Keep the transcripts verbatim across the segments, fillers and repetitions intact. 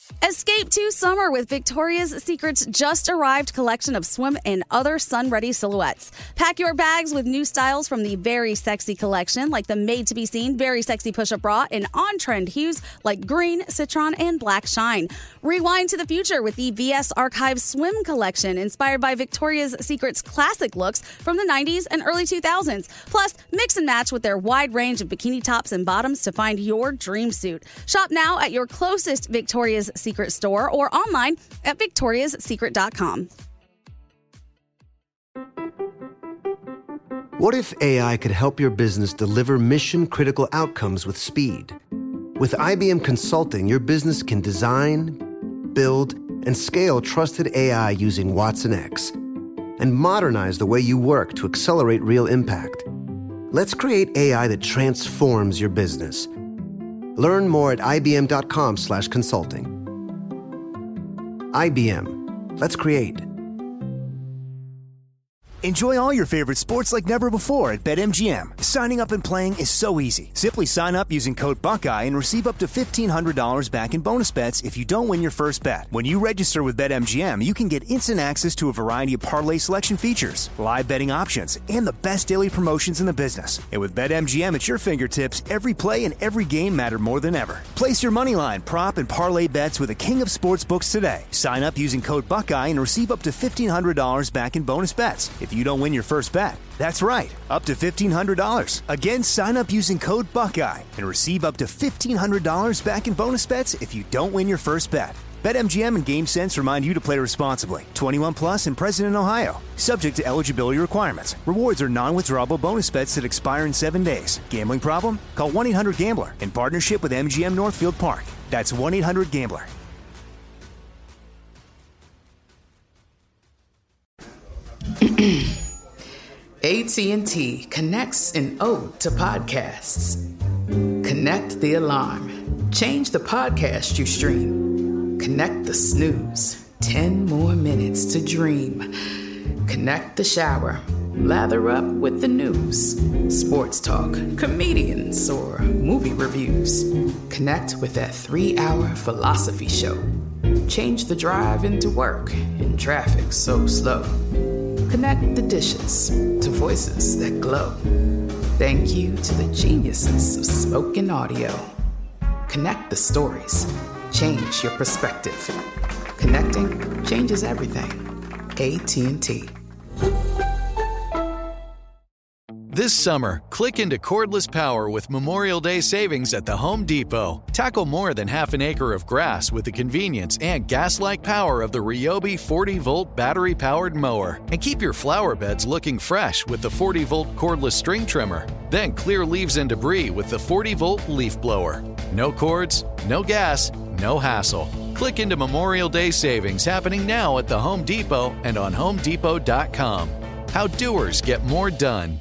Escape to summer with Victoria's Secret's just arrived collection of swim and other sun-ready silhouettes. Pack your bags with new styles from the Very Sexy collection, like the made-to-be-seen Very Sexy push-up bra in on-trend hues like green, citron, and black shine. Rewind to the future with the V S Archive Swim collection, inspired by Victoria's Secret's classic looks from the nineties and early two thousands. Plus, mix and match with their wide range of bikini tops and bottoms to find your dream suit. Shop now at your closest Victoria's Secret store or online at victorias secret dot com. What if A I could help your business deliver mission-critical outcomes with speed? With I B M Consulting, your business can design, build, and scale trusted A I using Watson X and modernize the way you work to accelerate real impact. Let's create A I that transforms your business. Learn more at ibm.com slash consulting. I B M. Let's create. Enjoy all your favorite sports like never before at BetMGM. Signing up and playing is so easy. Simply sign up using code Buckeye and receive up to fifteen hundred dollars back in bonus bets if you don't win your first bet. When you register with BetMGM, you can get instant access to a variety of parlay selection features, live betting options, and the best daily promotions in the business. And with BetMGM at your fingertips, every play and every game matter more than ever. Place your moneyline, prop, and parlay bets with the king of sportsbooks today. Sign up using code Buckeye and receive up to fifteen hundred dollars back in bonus bets if you don't win your first bet. That's right, up to fifteen hundred dollars. Again, sign up using code Buckeye and receive up to fifteen hundred dollars back in bonus bets if you don't win your first bet. BetMGM and GameSense remind you to play responsibly. twenty-one plus and present in Ohio. Subject to eligibility requirements. Rewards are non-withdrawable bonus bets that expire in seven days. Gambling problem? Call one eight hundred gambler in partnership with M G M Northfield Park. That's one eight hundred gambler. A T and T connects an ode to podcasts. Connect the alarm. Change the podcast you stream. Connect the snooze. Ten more minutes to dream. Connect the shower. Lather up with the news. Sports talk, comedians, or movie reviews. Connect with that three-hour philosophy show. Change the drive into work in traffic so slow. Connect the dishes to voices that glow. Thank you to the geniuses of spoken audio. Connect the stories. Change your perspective. Connecting changes everything. A T and T. This summer, click into cordless power with Memorial Day savings at the Home Depot. Tackle more than half an acre of grass with the convenience and gas-like power of the Ryobi forty volt battery-powered mower. And keep your flower beds looking fresh with the forty volt cordless string trimmer. Then clear leaves and debris with the forty volt leaf blower. No cords, no gas, no hassle. Click into Memorial Day savings happening now at the Home Depot and on home depot dot com. How doers get more done.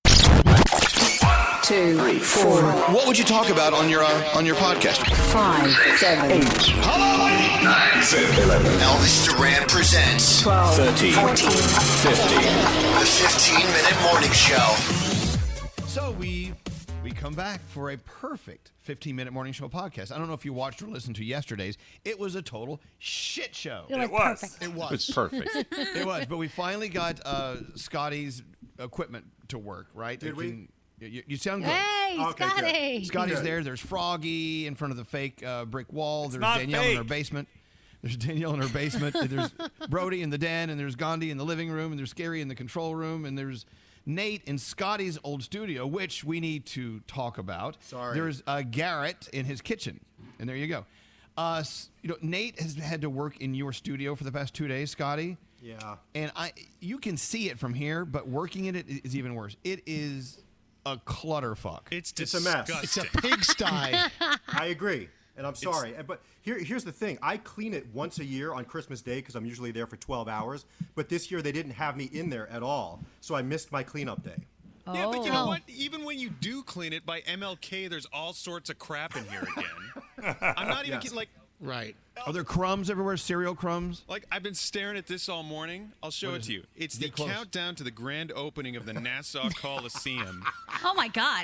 Two, three, four. What would you talk about on your uh, on your podcast? Five, seven, eight. Hello, nine, seven, eleven. Elvis Duran presents twelve, thirteen, fourteen, fifteen. The fifteen minute morning show. So we we come back for a perfect fifteen minute morning show podcast. I don't know if you watched or listened to yesterday's. It was a total shit show. It was. It was. Perfect. It was. It was perfect. It was. But we finally got uh, Scotty's equipment to work, right? Did It we? can- You, you sound good. Hey, Okay, Scotty. good. Scotty's Good. there. There's Froggy in front of the fake uh, brick wall. It's there's not Danielle in her fake. basement. There's Danielle in her basement. and there's Brody in the den, and there's Gandhi in the living room, and there's Scary in the control room, and there's Nate in Scotty's old studio, which we need to talk about. Sorry. There's uh, Garrett in his kitchen, and there you go. Uh, s- you know, Nate has had to work in your studio for the past two days, Scotty. Yeah. And I, you can see it from here, but working in it is even worse. It is a clutterfuck. It's It's a mess. disgusting. It's a pigsty. I agree, and I'm sorry. But here, here's the thing. I clean it once a year on Christmas Day because I'm usually there for twelve hours. But this year they didn't have me in there at all, so I missed my cleanup day. Yeah, but you know Oh. what? Even when you do clean it by M L K, there's all sorts of crap in here again. I'm not even Yes. kidding. Like, Right. Are there crumbs everywhere? Cereal crumbs? like I've been staring at this all morning. I'll show What it is to it? you. It's the Get close. countdown to the grand opening of the Nassau Coliseum. Oh, my God.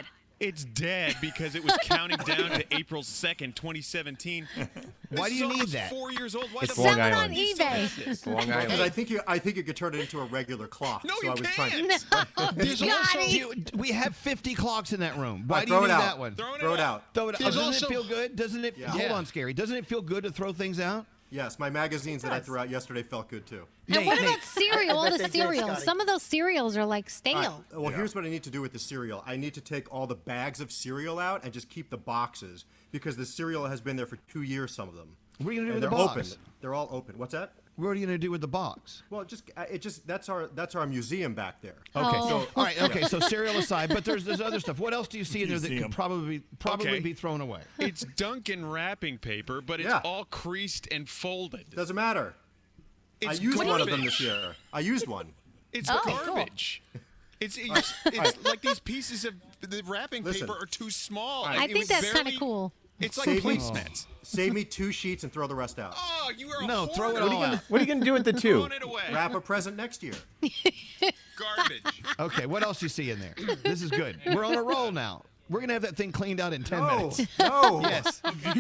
It's dead because it was counting down to April second, twenty seventeen. Why do you need that? Four years old. Why It's the Long fuck Island. do you still eBay. have this? Long Because Island. I think you, I think you could turn it into a regular clock. No, so you I was trying. can't. There's also, Scotty. do you, we have fifty clocks in that room. Why Uh, do you throw it need out. that one? Throwing Throw it out. Throw it out. There's Doesn't also- it feel good? Doesn't it? Yeah. Hold Yeah. on, Scary. Doesn't it feel good to throw things out? Yes, my magazines that I threw out yesterday felt good too. And Nate, what Nate. about cereal? All bet the they did, cereals. Scotty. Some of those cereals are like All right, stale. well, here's what I need to do with the cereal. I need to take all the bags of cereal out and just keep the boxes because the cereal has been there for two years. Some of them. What are you gonna do And with the they're box? open. They're all open. What's that? What are you going to do with the box? Well, just uh, it just that's our that's our museum back there. Okay, Oh. so all right, okay, so cereal aside, but there's there's other stuff. What else do you see in there that Museum. could probably be, probably Okay. be thrown away? It's Dunkin' wrapping paper, but it's Yeah. all creased and folded. Doesn't matter. It's I used garbage. one of them this year. I used one. It's Oh, cool. garbage. It's it's, it's like these pieces of the wrapping Listen. paper are too small. I It I was think that's kind barely- of cool. It's like Save me, placemats. save me two sheets and throw the rest out. Oh, you are a No, throw it hoarder. all out. What are you going to do with the two? Throwing it away. Wrap a present next year. Garbage. Okay, what else do you see in there? This is good. We're on a roll now. We're going to have that thing cleaned out in ten No, minutes. no. Yes.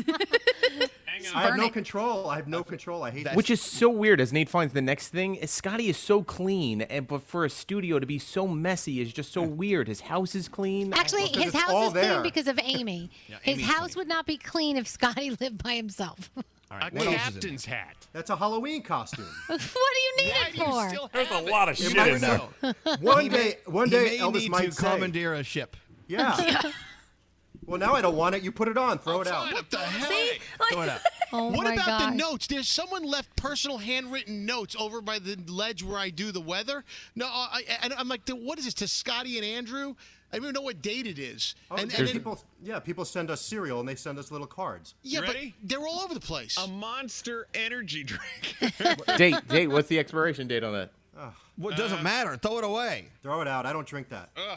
I have no control. I have no control. I hate that. Which is so weird as Nate finds the next thing. Is Scotty is so clean, and but for a studio to be so messy is just so weird. His house is clean. Actually, because his it's house all is there. clean because of Amy. his Amy's house would not be clean if Scotty lived by himself. All A right, what else is in there? captain's hat. That's a Halloween costume. What do you need Why it do you for? still There's a have it? lot of It shit might in there. know. One day, one He day, may Elvis need might to say, commandeer a ship. "Yeah." Well, now I don't want it. You put it on. Throw it out. What the hell? Throw it out. Oh What my about God. the notes? There's someone left personal handwritten notes over by the ledge where I do the weather. No, I, I, I'm like, what is this to Scotty and Andrew? I don't even know what date it is. Oh, and, yeah, and then- people, yeah, people send us cereal and they send us little cards. yeah, You but ready? they're all over the place. A Monster Energy drink. Date, date. What's the expiration date on that? Well, it doesn't matter. Throw it away. Throw it out. I don't drink that. Ugh.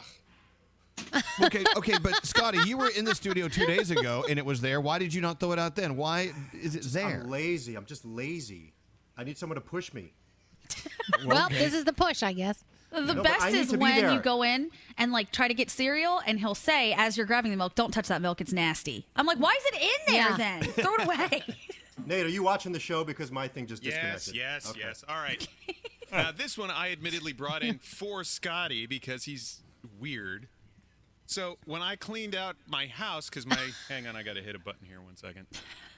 Okay, okay, but Scotty, you were in the studio two days ago, and it was there. Why did you not throw it out then? Why is it there? I'm lazy. I'm just lazy. I need someone to push me. Well, this is the push, I guess. The No, but best I need is to be when there. you go in and like try to get cereal, and he'll say, as you're grabbing the milk, "Don't touch that milk; it's nasty." I'm like, "Why is it in there Yeah. then? Throw it away." Nate, are you watching the show? Because my thing just Yes, disconnected. yes, Okay. yes. All right. Now, this one I admittedly brought in for Scotty because he's weird. So when I cleaned out my house, because my hang on, I got to hit a button here. One second.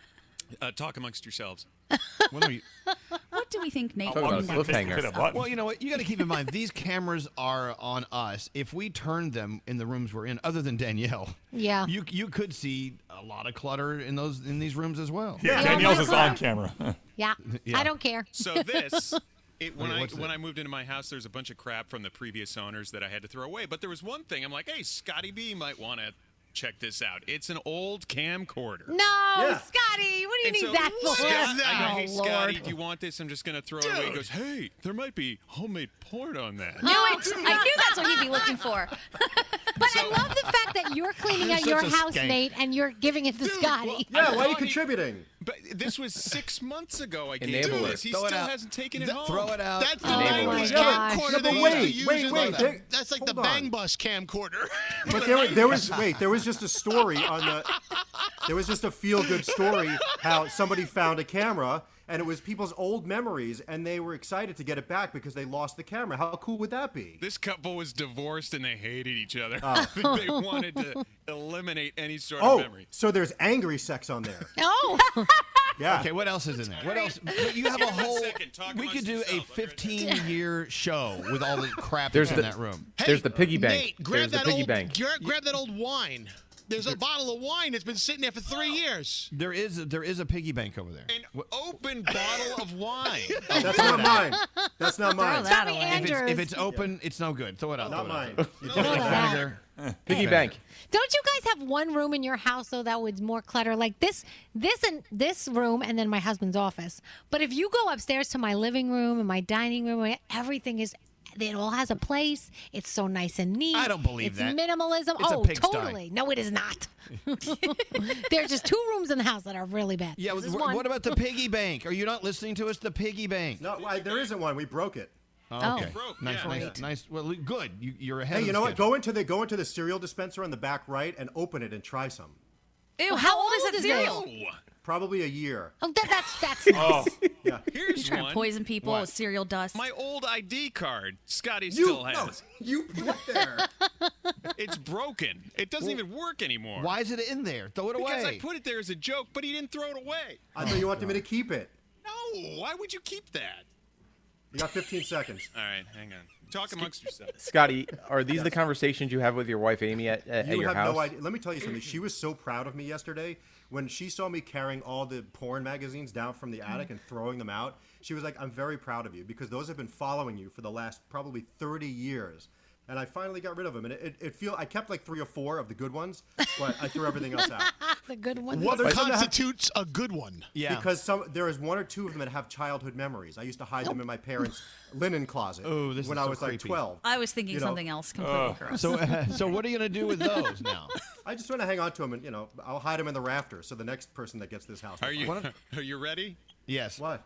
Uh, talk amongst yourselves. What are you- What do we think, Nate? Talk about a cliffhanger. Hit a button. Well, you know what? You got to keep in mind these cameras are on us. If we turned them in the rooms we're in, other than Danielle, Yeah. you you could see a lot of clutter in those in these rooms as well. Yeah, Yeah, Danielle's my is God. on camera. Yeah. Yeah. I don't care. So this, it, when Okay, I what's when it? I moved into my house, there's a bunch of crap from the previous owners that I had to throw away. But there was one thing I'm like, hey, Scotty B might want to check this out. It's an old camcorder. No, Yeah. Scotty, what do you And need so that for? Scott- I go, hey, Oh, Scotty, Lord. do you want this? I'm just going to throw it away. He goes, hey, there might be homemade porn on that. Knew it. I knew that's what he'd be looking for. But I love the fact that you're cleaning You're out your such a house, skank. Nate, and you're giving it to Scotty. Yeah, why are you Funny. contributing? But this was six months ago I gave Enable him it. this. He Throw it still out. hasn't taken it Th- home. Throw it out. That's the Enable nineties it. Yeah, camcorder but they used wait, to use wait, in wait, the- they- That's like the hold on. Bang Bus camcorder. But there, there was wait, there was just a story on the. There was just a feel-good story how somebody found a camera and it was people's old memories and they were excited to get it back because they lost the camera. How cool would that be? This couple was divorced and they hated each other. Oh. They wanted to eliminate any sort Oh, of memory. so there's angry sex on there. Oh. Yeah. Okay, what else is in there? What else? You have a One whole. second, talk We could amongst do a yourself. I'm ready. fifteen-year show with all the crap There's that's in the- that room. There's the piggy bank. Nate, grab There's the that piggy old, bank. gra- grab that old wine. There's a bottle of wine that's been sitting there for three years. There is there is a piggy bank over there. An open bottle of wine. That's not mine. That's not mine. that Scotty away. If it's, Andrews. if it's open, it's no good. Throw it out. Not throw it out. mine. You No, take no, it no. out of there. Piggy bank. Don't you guys have one room in your house though that was more clutter? Like this, this and this room, and then my husband's office. But if you go upstairs to my living room and my dining room, everything is. It all has a place. It's so nice and neat. I don't believe it's that. minimalism. It's a oh, pigsty. totally. No, it is not. There's just two rooms in the house that are really bad. Yeah. This is wh- one. What about the piggy bank? Are you not listening to us? The piggy bank. No, I, there isn't one. We broke it. Oh, okay. It broke, Nice, yeah. nice, Great. nice. Well, good. You, you're ahead. Hey, of you the know what? schedule. Go into the go into the cereal dispenser on the back right and open it and try some. Ew, how old is that cereal? Probably a year. Oh, that, that's that's nice. Yeah. Here's Trying one. to poison people What? with cereal dust. My old I D card, Scotty You- still no, has. you put it there. It's broken. It doesn't even work anymore. Why is it in there? Throw it away. Because I put it there as a joke, but he didn't throw it away. I thought you wanted me to keep it. No, why would you keep that? You got fifteen seconds. All right, hang on. Talk amongst yourselves. Scotty, are these the conversations you have with your wife Amy at, at You your have house? no idea. Let me tell you something. She was so proud of me yesterday when she saw me carrying all the porn magazines down from the attic and throwing them out. She was like, "I'm very proud of you because those have been following you for the last probably thirty years." And I finally got rid of them. And it, it, it feel I kept like three or four of the good ones, but I threw everything else out. The good one. What there's some that have- constitutes a good one? Yeah. Because some there is one or two of them that have childhood memories. I used to hide them in my parents' linen closet Oh, this when is I so was like creepy. twelve. I was thinking You know, something else completely gross. So, uh, so what are you gonna do with those now? I just want to hang on to them, and you know, I'll hide them in the rafters so the next person that gets this house. Are will you find them. are you ready? Yes. What?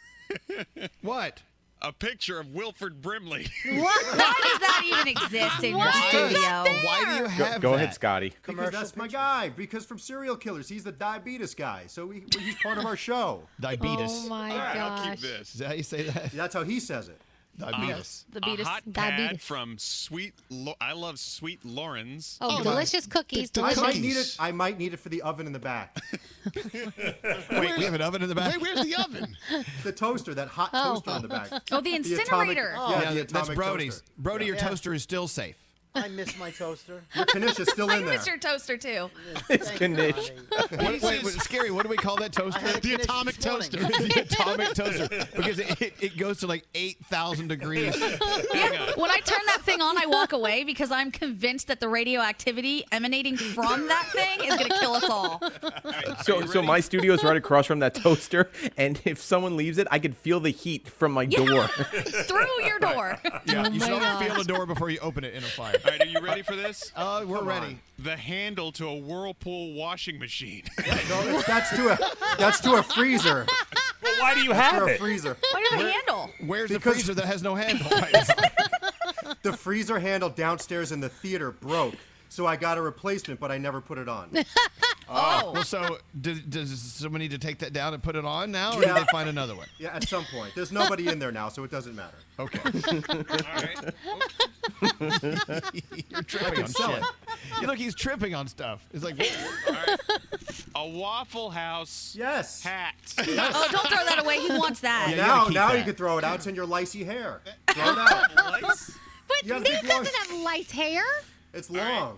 What? A picture of Wilford Brimley. What? Why does that even exist in your Why is studio? that Why do you Go, have go that? ahead, Scotty. Because that's my guy. Because from Serial Killers, he's the diabetes guy, so he, he's part of our show. Diabetes. Oh my All right, I'll gosh. keep this. Is that how you say that? That's how he says it. Diabetes. The A beatus. hot pad Diabetes. from Sweet. Lo- I love Sweet Lawrence. Oh, Oh, delicious cookies. the- the I Delicious. might need it. I might need it for the oven in the back. Wait, we have an oven in the back. Wait, where's the oven? The toaster, that hot Oh. toaster in the back. Oh, the The atomic- incinerator. yeah, yeah, the that- that's atomic Brody's. toaster. Brody, your Yeah. toaster is still safe. I miss my toaster. Your Knish is still I in there. miss your toaster too. It's Thank you, Knish. honey. Wait, wait, wait, scary. What do we call that toaster? I had a The Knish this atomic morning. toaster. the atomic toaster because it, it, it goes to like eight thousand degrees. Yeah. When I turn that thing on, I walk away because I'm convinced that the radioactivity emanating from that thing is going to kill us all. So, so my studio is right across from that toaster, and if someone leaves it, I could feel the heat from my door. Through your door. Yeah, you my should always gosh. feel the door before you open it in a fire. All right, are you ready for this? Uh, we're Come ready. on. The handle to a Whirlpool washing machine. No, it's, that's to a that's to a freezer. Well, why do you That's have to a it? freezer. Why do you have a handle? Where's the Because- freezer that has no handle? Right now? The freezer handle downstairs in the theater broke, so I got a replacement, but I never put it on. Oh. Well, so does, does someone need to take that down and put it on now, or Yeah. do they find another one? Yeah, at some point. There's nobody in there now, so it doesn't matter. Okay. All right. You're tripping on sell shit. it. You look, he's tripping on stuff. It's like, All right. A Waffle House Yes. hat. Oh, don't throw that away. He wants that. Yeah, you now, gotta keep now that. you can throw it out. It's in your licey hair. Throw it out. Lights? But You gotta Nate keep going. doesn't have lice hair. It's long.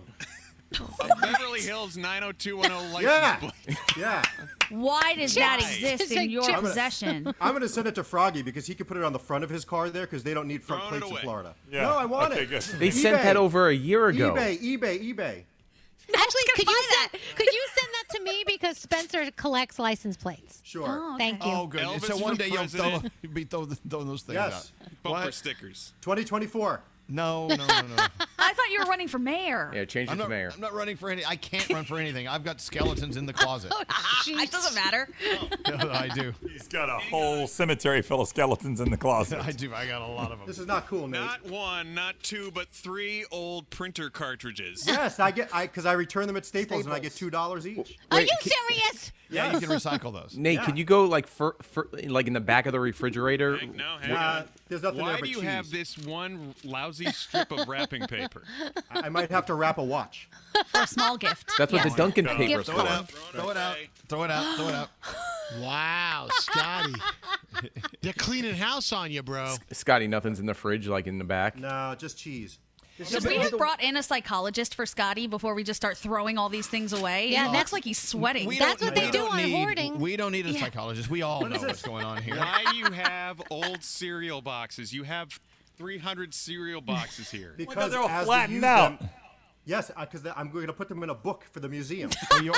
A Beverly Hills nine oh two one oh license Yeah. plate. Yeah. Why does that Chips. exist It's in like your chips. possession? I'm going to send it to Froggy because he can put it on the front of his car there because they don't need front Throwing it plates in away. Florida. Yeah. No, I want Okay, it. good. They sent eBay. that over a year ago. eBay, eBay, eBay. Actually, gonna could you buy send could you send that to me because Spencer collects license plates. Sure. Thank you. oh, good. Elvis so one for day you'll throw, president. you'll be throw, throw those things Yes. out. Bumper What? stickers. twenty twenty-four. No, no, no, no. I thought you were running for mayor. Yeah, change it I'm to not, mayor. I'm not running for any. I can't run for anything. I've got skeletons in the closet. It doesn't matter. I do. He's got a whole cemetery full of skeletons in the closet. I do. I got a lot of them. This is not cool, Nate. Not one, not two, but three old printer cartridges. Yes, I get I because I return them at Staples, and I get Staples. two dollars each. Are Wait, you can- serious? Yeah, you can recycle those. Nate, Yeah. can you go like for, for like in the back of the refrigerator? Hang, no, hang Nah, on. there's nothing Why there but do you cheese. have this one lousy strip of wrapping paper? I, I might have to wrap a watch. For a small gift. That's what Yes. the Duncan paper's Throw it for. out. Throw it out. Throw it out. Throw it out. Wow, Scotty. They're cleaning house on you, bro. Scotty, nothing's in the fridge, like in the back. No, just cheese. Should we have brought in a psychologist for Scotty before we just start throwing all these things away? Yeah, It looks that's- like he's sweating. We That's don't- what they we do don't on need- hoarding. We don't need a Yeah. psychologist. We all know what's going on here. Why do you have old cereal boxes? You have three hundred cereal boxes here. Because they're all as we flattened use out. them- yes, because I'm going to put them in a book for the museum.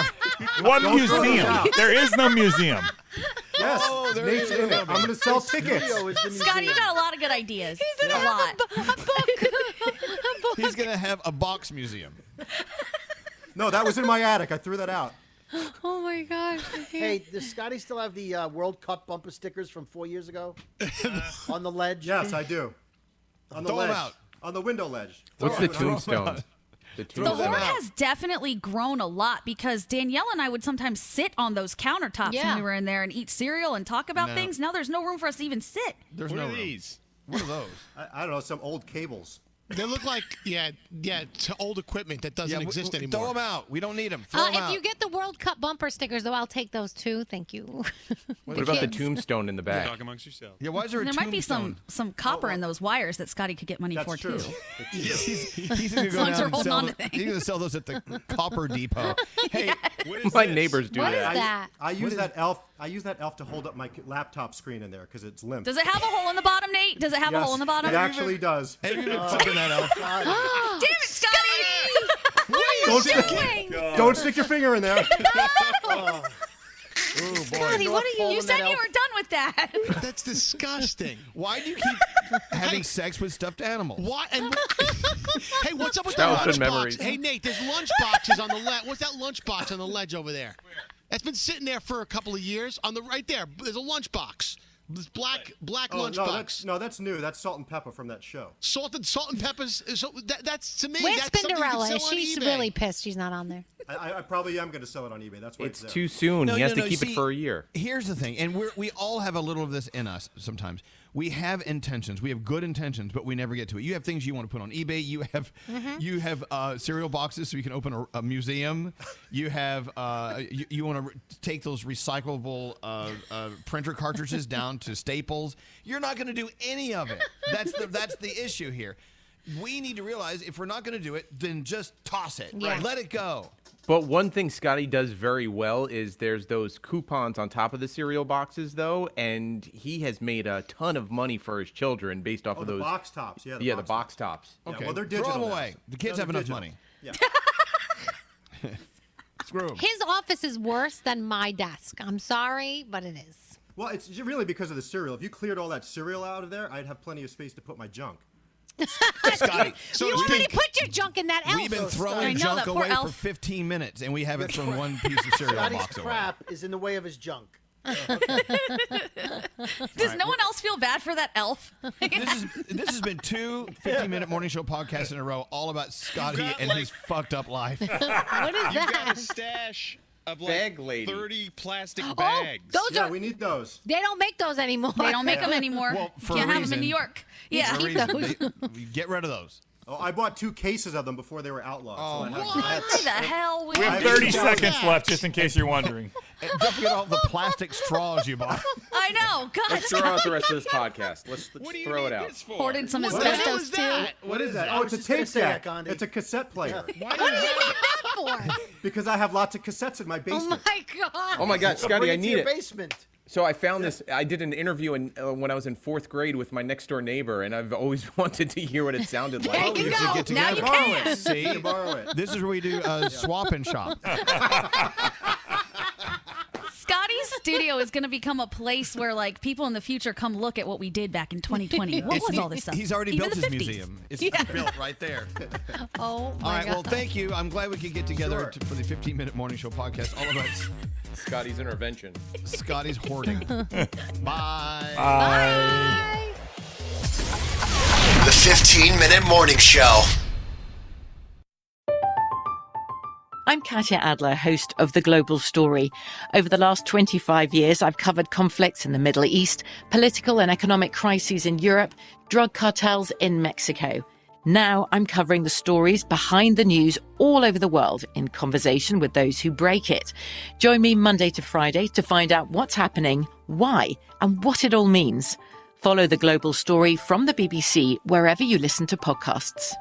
One Don't throw those museum. out. There is no museum. Yes, Oh, there Nate's is in it. a- I'm going to sell tickets. Studio is the Scotty, you museum. got a lot of good ideas. He's in a lot. a, bu- a book. a book. He's gonna have a box museum. No, that was in my attic. I threw that out. Oh my gosh. Hey, does Scotty still have the uh, World Cup bumper stickers from four years ago on the ledge? Yes, I do. On the Throw 'em ledge. out. On the window ledge. What's Throw the 'em out. tombstone? The The tombstone. horde has definitely grown a lot because Danielle and I would sometimes sit on those countertops Yeah. when we were in there and eat cereal and talk about No. things. Now there's no room for us to even sit. There's What no are room. these? What are those? I, I don't know, some old cables. They look like, yeah, yeah, to old equipment that doesn't Yeah, w- exist w- anymore. Throw them out. We don't need them. Throw Uh, 'em if out. you get the World Cup bumper stickers, though, I'll take those too. Thank you. What about the kids. tombstone in the back? Talk amongst yourselves. Yeah, why is there a There might be some tombstone? some copper in those wires that Scotty could get money That's for true. too. Yes, he's, he's going to As go long as down you're and holding sell on them. to things. He's going to sell those at the Copper Depot. Hey, What is My this? neighbors do What is that. that? I use that elf. I use that elf to hold up my laptop screen in there because it's limp. Does it have a hole in the bottom, Nate? Does it have a Yes, hole in the bottom? It actually does. Have you been flipping that out? Damn it, Scotty! What are you Don't stick, doing? don't stick your finger in there. Oh, boy. Scotty, what are you? You said you were done with that. That's disgusting. Why do you keep having sex with stuffed animals? Why? And, hey, what's up with the Childhood lunchbox? memories. Hey, Nate, there's lunch boxes on the ledge. What's that lunch box on the ledge over there? That's been sitting there for a couple of years. On the right there, there's a lunch box. This black black Oh, lunch no, box. that's, no, that's new. That's salt and pepper from that show. Salt and salt and peppers. So that, that's to me. Where's that's something you can Spinderella? sell on She's eBay. really pissed she's not on there. I, I, I probably am going to sell it on eBay. That's why It's it's, too there. soon. No, he has no, to no, keep see, it for a year. Here's the thing, and we we all have a little of this in us sometimes. We have intentions. We have good intentions, but we never get to it. You have things you want to put on eBay. You have Mm-hmm. you have uh, cereal boxes so you can open a, a museum. You have uh, you, you want to re- take those recyclable uh, uh, printer cartridges down to Staples. You're not going to do any of it. That's the that's the issue here. We need to realize if we're not going to do it, then just toss it. Yeah. Let it go. But one thing Scotty does very well is there's those coupons on top of the cereal boxes, though, and he has made a ton of money for his children based off Oh, of the those box tops. Yeah, the yeah, box the box tops. Yeah, Okay, well, they're throw digital them now. away. The kids No, have they're enough digital. money. Yeah. Screw 'em. His office is worse than my desk. I'm sorry, but it is. Well, it's really because of the cereal. If you cleared all that cereal out of there, I'd have plenty of space to put my junk. Scotty, So you already put your junk in that elf. we've been I throwing know, junk that poor away for elf. fifteen minutes, and we haven't thrown one piece of cereal Scotty's box away. crap is in the way of his junk. Does no one else feel bad for that elf? This, is, this has been two fifteen-minute morning show podcasts in a row, all about Scotty got, and like- his fucked up life. What is You've got that? a stash of like Bag lady. thirty plastic Oh, bags. those Yeah, are. we need those. They don't make those anymore. They don't make them anymore. Well, for Can't a have them reason. in New York. Yeah. For a Keep reason. They- get rid of those. Oh, I bought two cases of them before they were outlawed. Oh, so I have- Why the hell would We you have I- thirty I- seconds left, just in case you're wondering. And don't forget all the plastic straws you bought. I know. God. Let's throw out the rest of this podcast. Let's, let's What do you throw need it out. this for? Hoarded some What the hell asbestos is too. that? What is that? I Oh, was it's a just gonna tape say that, deck. Gandhi. It's a cassette player. Why do What you do you have need that for? Because I have lots of cassettes in my Oh basement. my god. Oh my God, Scotty, Bring I it to need your it. basement. So I found this. I did an interview in, uh, when I was in fourth grade with my next door neighbor, and I've always wanted to hear what it sounded There like. you you go. should get Now you together. Borrow can. it. See? You can borrow it. This is where we do uh, swap and shop. Scotty's studio is going to become a place where like people in the future come look at what we did back in twenty twenty. What It's- was all this stuff? He's already Even built the his fifties. museum. It's Yeah. built right there. Oh All my right, god. well, thank you. I'm glad we could get together Sure. to, for the fifteen-minute morning show podcast all about Scotty's intervention. Scotty's hoarding. Bye. Bye. The fifteen-minute morning show. I'm Katya Adler, host of The Global Story. Over the last twenty-five years, I've covered conflicts in the Middle East, political and economic crises in Europe, drug cartels in Mexico. Now I'm covering the stories behind the news all over the world in conversation with those who break it. Join me Monday to Friday to find out what's happening, why, and what it all means. Follow The Global Story from the B B C wherever you listen to podcasts.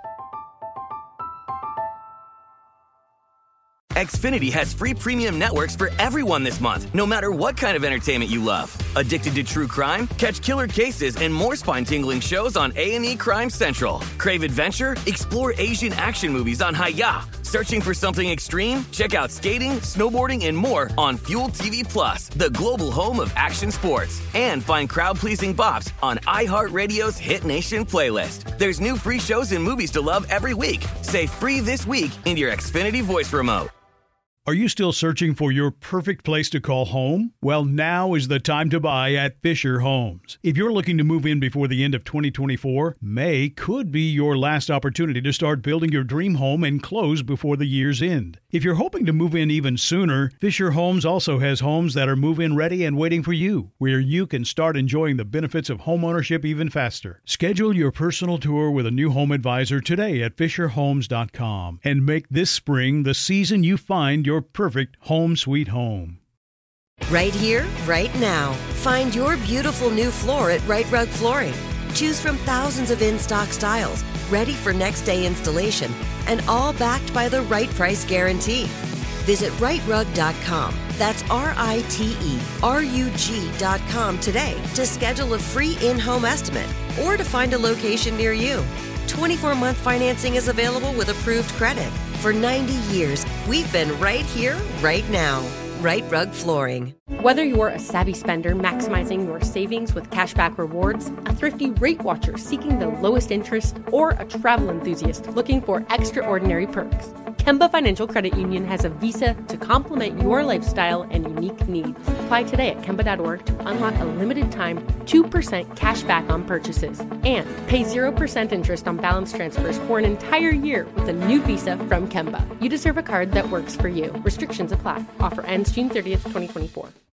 Xfinity has free premium networks for everyone this month, no matter what kind of entertainment you love. Addicted to true crime? Catch killer cases and more spine-tingling shows on A and E Crime Central. Crave adventure? Explore Asian action movies on Hi-Ya. Searching for something extreme? Check out skating, snowboarding, and more on Fuel T V Plus, the global home of action sports. And find crowd-pleasing bops on iHeartRadio's Hit Nation playlist. There's new free shows and movies to love every week. Say free this week in your Xfinity voice remote. Are you still searching for your perfect place to call home? Well, now is the time to buy at Fisher Homes. If you're looking to move in before the end of twenty twenty-four, May could be your last opportunity to start building your dream home and close before the year's end. If you're hoping to move in even sooner, Fisher Homes also has homes that are move-in ready and waiting for you, where you can start enjoying the benefits of homeownership even faster. Schedule your personal tour with a new home advisor today at fisher homes dot com and make this spring the season you find your perfect home sweet home. Right here, right now. Find your beautiful new floor at Right Rug Flooring. Choose from thousands of in-stock styles, ready for next day installation, and all backed by the right price guarantee. Visit right rug dot com. That's R I T E R U G dot com today to schedule a free in-home estimate or to find a location near you. twenty-four month financing is available with approved credit. For ninety years, we've been right here, right now. Right Rug Flooring. Whether you're a savvy spender maximizing your savings with cashback rewards, a thrifty rate watcher seeking the lowest interest, or a travel enthusiast looking for extraordinary perks, Kemba Financial Credit Union has a visa to complement your lifestyle and unique needs. Apply today at Kemba dot org to unlock a limited time two percent cash back on purchases and pay zero percent interest on balance transfers for an entire year with a new visa from Kemba. You deserve a card that works for you. Restrictions apply. Offer ends June thirtieth, twenty twenty-four.